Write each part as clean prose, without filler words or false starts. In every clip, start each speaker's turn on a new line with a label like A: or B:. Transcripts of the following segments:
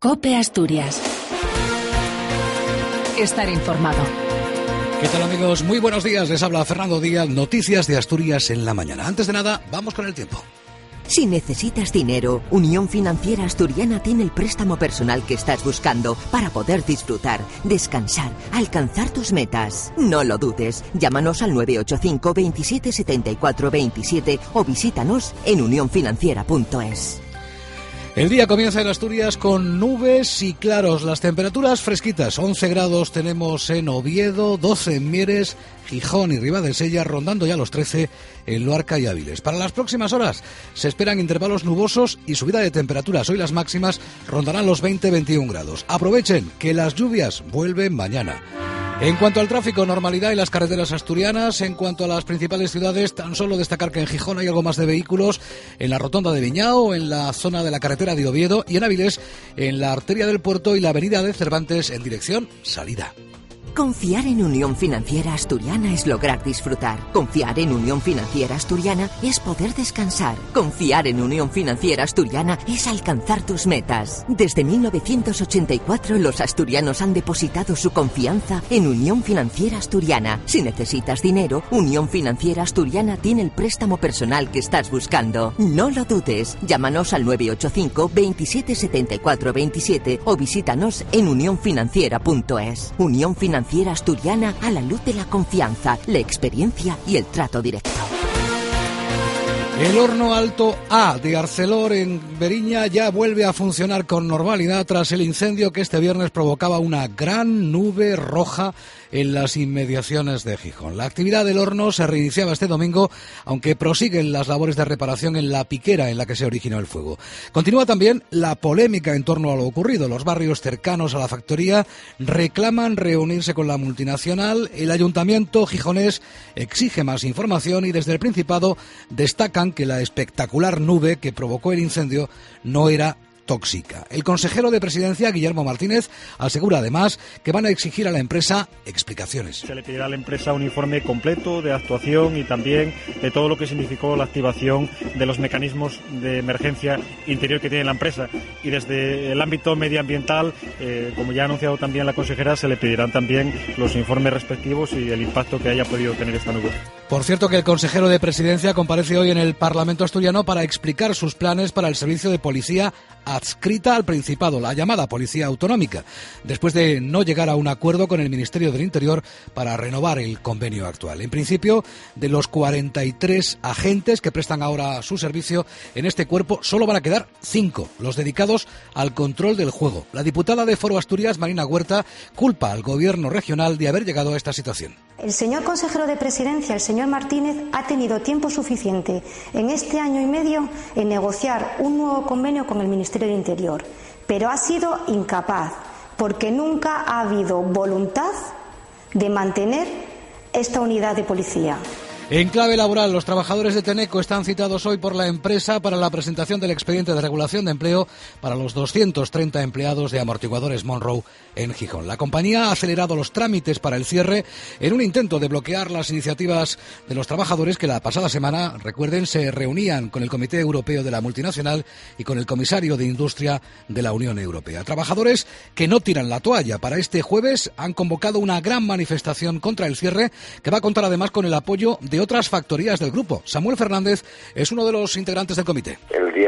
A: COPE Asturias. Estar informado.
B: ¿Qué tal, amigos? Muy buenos días. Les habla Fernando Díaz, Noticias de Asturias en la mañana. Antes de nada, vamos con el tiempo.
C: Si necesitas dinero, Unión Financiera Asturiana tiene el préstamo personal que estás buscando para poder disfrutar, descansar, alcanzar tus metas. No lo dudes. Llámanos al 985 27 74 27 o visítanos en unionfinanciera.es.
B: El día comienza en Asturias con nubes y claros. Las temperaturas fresquitas. 11 grados tenemos en Oviedo, 12 en Mieres, Gijón y Ribadesella, rondando ya los 13 en Luarca y Áviles. Para las próximas horas se esperan intervalos nubosos y subida de temperaturas. Hoy las máximas rondarán los 20-21 grados. Aprovechen que las lluvias vuelven mañana. En cuanto al tráfico, normalidad en las carreteras asturianas. En cuanto a las principales ciudades, tan solo destacar que en Gijón hay algo más de vehículos en la rotonda de Viñao, en la zona de la carretera de Oviedo y en Áviles, en la arteria del Puerto y la avenida de Cervantes en dirección salida.
C: Confiar en Unión Financiera Asturiana es lograr disfrutar. Confiar en Unión Financiera Asturiana es poder descansar. Confiar en Unión Financiera Asturiana es alcanzar tus metas. Desde 1984 los asturianos han depositado su confianza en Unión Financiera Asturiana. Si necesitas dinero, Unión Financiera Asturiana tiene el préstamo personal que estás buscando. No lo dudes. Llámanos al 985 27 74 27 o visítanos en unionfinanciera.es. Unión Financiera Asturiana, a la luz de la confianza, la experiencia y el trato directo.
B: El horno alto A de Arcelor en Beriña ya vuelve a funcionar con normalidad tras el incendio que este viernes provocaba una gran nube roja en las inmediaciones de Gijón. La actividad del horno se reiniciaba este domingo, aunque prosiguen las labores de reparación en la piquera en la que se originó el fuego. Continúa también la polémica en torno a lo ocurrido. Los barrios cercanos a la factoría reclaman reunirse con la multinacional. El ayuntamiento gijonés exige más información y desde el Principado destacan que la espectacular nube que provocó el incendio no era tóxica. El consejero de Presidencia, Guillermo Martínez, asegura además que van a exigir a la empresa explicaciones.
D: Se le pedirá a la empresa un informe completo de actuación y también de todo lo que significó la activación de los mecanismos de emergencia interior que tiene la empresa. Y desde el ámbito medioambiental, como ya ha anunciado también la consejera, se le pedirán también los informes respectivos y el impacto que haya podido tener esta nube.
B: Por cierto, que el consejero de Presidencia comparece hoy en el Parlamento asturiano para explicar sus planes para el servicio de policía adscrita al Principado, la llamada Policía Autonómica, después de no llegar a un acuerdo con el Ministerio del Interior para renovar el convenio actual. En principio, de los 43 agentes que prestan ahora su servicio en este cuerpo, solo van a quedar 5, los dedicados al control del juego. La diputada de Foro Asturias, Marina Huerta, culpa al gobierno regional de haber llegado a esta situación.
E: El señor consejero de Presidencia, el señor Martínez, ha tenido tiempo suficiente en este año y medio en negociar un nuevo convenio con el Ministerio del Interior, pero ha sido incapaz porque nunca ha habido voluntad de mantener esta unidad de policía.
B: En clave laboral, los trabajadores de Tenneco están citados hoy por la empresa para la presentación del expediente de regulación de empleo para los 230 empleados de Amortiguadores Monroe en Gijón. La compañía ha acelerado los trámites para el cierre en un intento de bloquear las iniciativas de los trabajadores que la pasada semana, recuerden, se reunían con el Comité Europeo de la Multinacional y con el Comisario de Industria de la Unión Europea. Trabajadores que no tiran la toalla. Para este jueves han convocado una gran manifestación contra el cierre que va a contar además con el apoyo de otras factorías del grupo. Samuel Fernández es uno de los integrantes del comité.
F: El día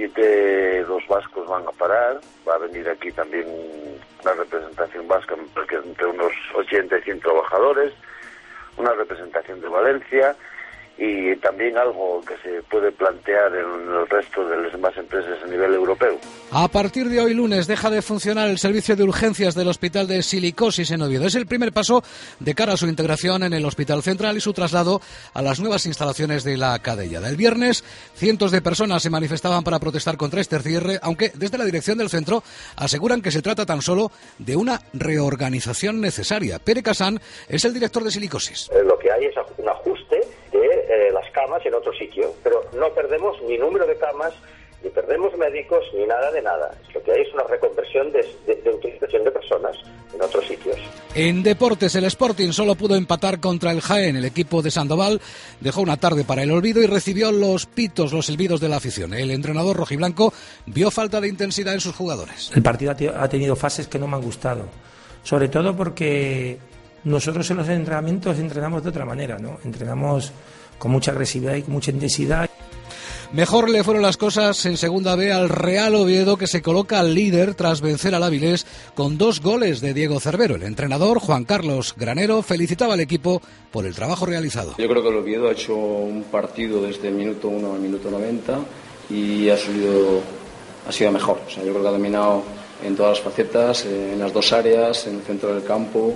F: 17 los vascos van a parar, va a venir aquí también una representación vasca, entre unos 80 y 100 trabajadores, una representación de Valencia y también algo que se puede plantear en el resto de las demás empresas a nivel europeo.
B: A partir de hoy lunes deja de funcionar el servicio de urgencias del Hospital de Silicosis en Oviedo. Es el primer paso de cara a su integración en el Hospital Central y su traslado a las nuevas instalaciones de la Cadellada. El viernes, cientos de personas se manifestaban para protestar contra este cierre, aunque desde la dirección del centro aseguran que se trata tan solo de una reorganización necesaria. Pere Casán es el director de Silicosis.
G: Lo que hay es un ajuste de las camas en otro sitio, pero no perdemos ni número de camas, ni perdemos médicos, ni nada de nada. Lo que hay es una reconversión de utilización de personas en otros sitios.
B: En deportes, el Sporting solo pudo empatar contra el Jaén. El equipo de Sandoval dejó una tarde para el olvido y recibió los silbidos de la afición. El entrenador rojiblanco vio falta de intensidad en sus jugadores.
H: El partido ha tenido fases que no me han gustado, sobre todo porque nosotros en los entrenamientos entrenamos de otra manera, ¿no? Entrenamos con mucha agresividad y con mucha intensidad.
B: Mejor le fueron las cosas en Segunda B al Real Oviedo, que se coloca al líder tras vencer al Avilés con 2 goles de Diego Cervero. El entrenador, Juan Carlos Granero, felicitaba al equipo por el trabajo realizado.
I: Yo creo que el Oviedo ha hecho un partido desde el minuto 1 al minuto 90 y ha sido mejor. O sea, yo creo que ha dominado en todas las facetas, en las 2 áreas, en el centro del campo.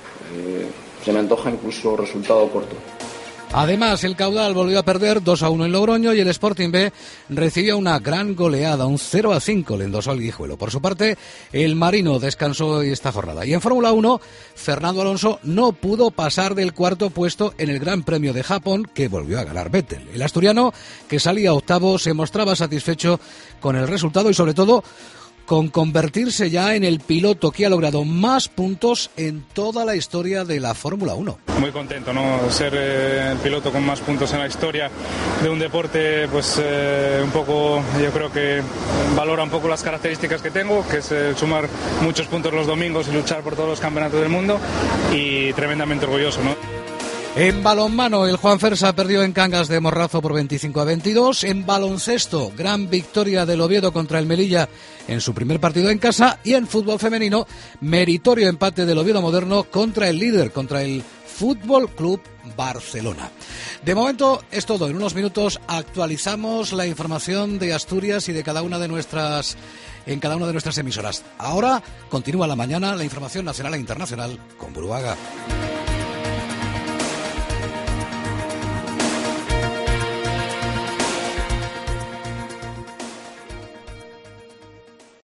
I: Se me antoja incluso resultado corto.
B: Además, el Caudal volvió a perder 2-1 en Logroño y el Sporting B recibió una gran goleada, un 0-5 le endosó al Guijuelo. Por su parte, el Marino descansó esta jornada. Y en Fórmula 1, Fernando Alonso no pudo pasar del 4º puesto en el Gran Premio de Japón, que volvió a ganar Vettel. El asturiano, que salía 8º, se mostraba satisfecho con el resultado y sobre todo con convertirse ya en el piloto que ha logrado más puntos en toda la historia de la Fórmula 1.
J: Muy contento, ¿no? Ser el piloto con más puntos en la historia de un deporte, pues un poco, yo creo que valora un poco las características que tengo, que es sumar muchos puntos los domingos y luchar por todos los campeonatos del mundo, y tremendamente orgulloso, ¿no?
B: En balonmano, el Juan Fersa perdió en Cangas de Morrazo por 25-22. En baloncesto, gran victoria del Oviedo contra el Melilla en su primer partido en casa. Y en fútbol femenino, meritorio empate del Oviedo Moderno contra el líder, contra el Fútbol Club Barcelona. De momento es todo. En unos minutos actualizamos la información de Asturias y de cada una de nuestras emisoras. Ahora continúa la mañana la información nacional e internacional con Buruaga.